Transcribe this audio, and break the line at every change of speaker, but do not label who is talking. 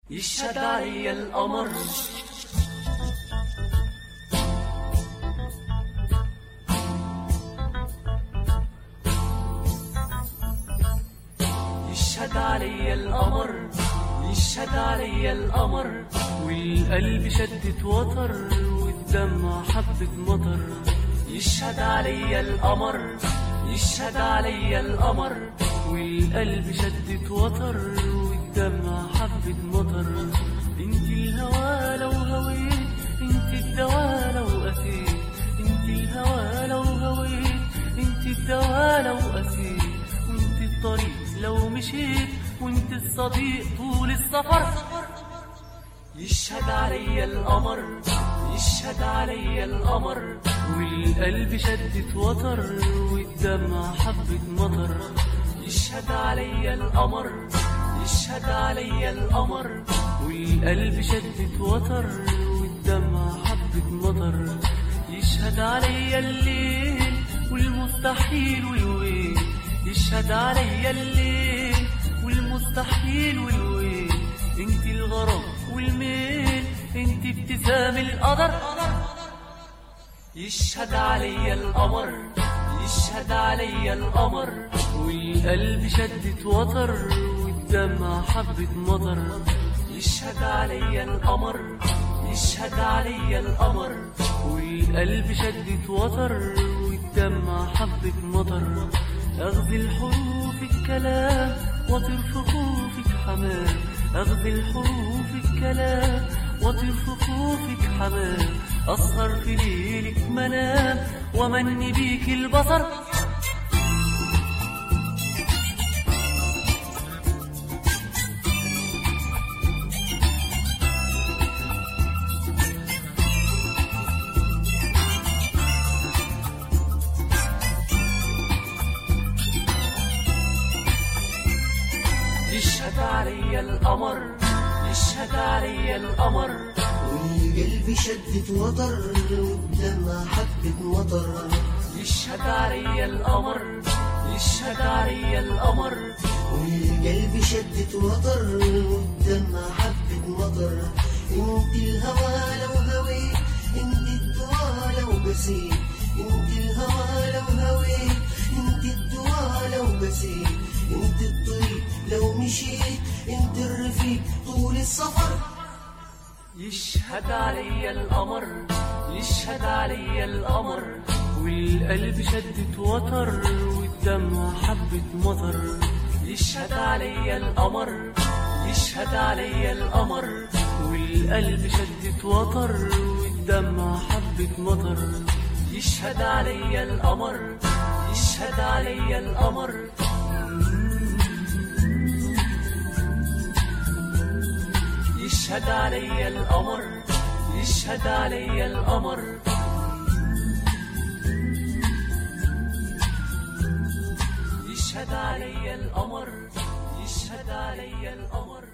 يشهد علي القمر يشهد علي القمر يشهد علي القمر والقلب شدت وتر والدمع حبة مطر يشهد علي القمر يشهد علي القمر والقلب شدت وتر والدمع حبة مطر انت الهوى لو هويت انت الدواء لو قسيت انت الهوى لو هويت انت الدواء لو قسيت وانت الطريق لو مشيت وانت الصديق طول السفر يشهد علي القمر يشهد علي القمر والقلب شدت وتر والدمع حبة مطر يشهد علي القمر يشهد علي القمر والقلب شدت وتر والدمع حبة مطر يشهد علي الليل والمستحيل والويل يشهد علي الليل والمستحيل والويل انت الغرام والميل انت ابتسام القدر يشهد علي القمر يشهد علي القمر والقلب شدت وتر والدمع حبة مطر يشهد علي القمر يشهد علي القمر والقلب شدت وتر والدمع حبة مطر أغزل حروف الكلام وطير في خوفك حمام أغزل حروف الكلام وطير في خوفك حمام أسهر في ليلك منام ومني بيك البصر يشهد علي القمر يشهد علي القمر
والقلب شدت وتر والدمع حبة مطر
يشهد علي القمر يشهد علي القمر
والقلب شدت وتر والدمع حبة مطر انت الهوى لو هويت انت الدواء لو بسيت انت الهوى لو هويت انت الدواء لو بسيت انت الطريق لو مشيت انت الرفيق طول السفر
يشهد علي القمر يشهد علي القمر والقلب شدت وتر والدمع حبة مطر يشهد علي القمر يشهد علي القمر والقلب شدت وتر والدمع حبة مطر يشهد علي القمر يشهد علي القمر يشهد علي القمر يشهد علي القمر يشهد علي القمر يشهد علي القمر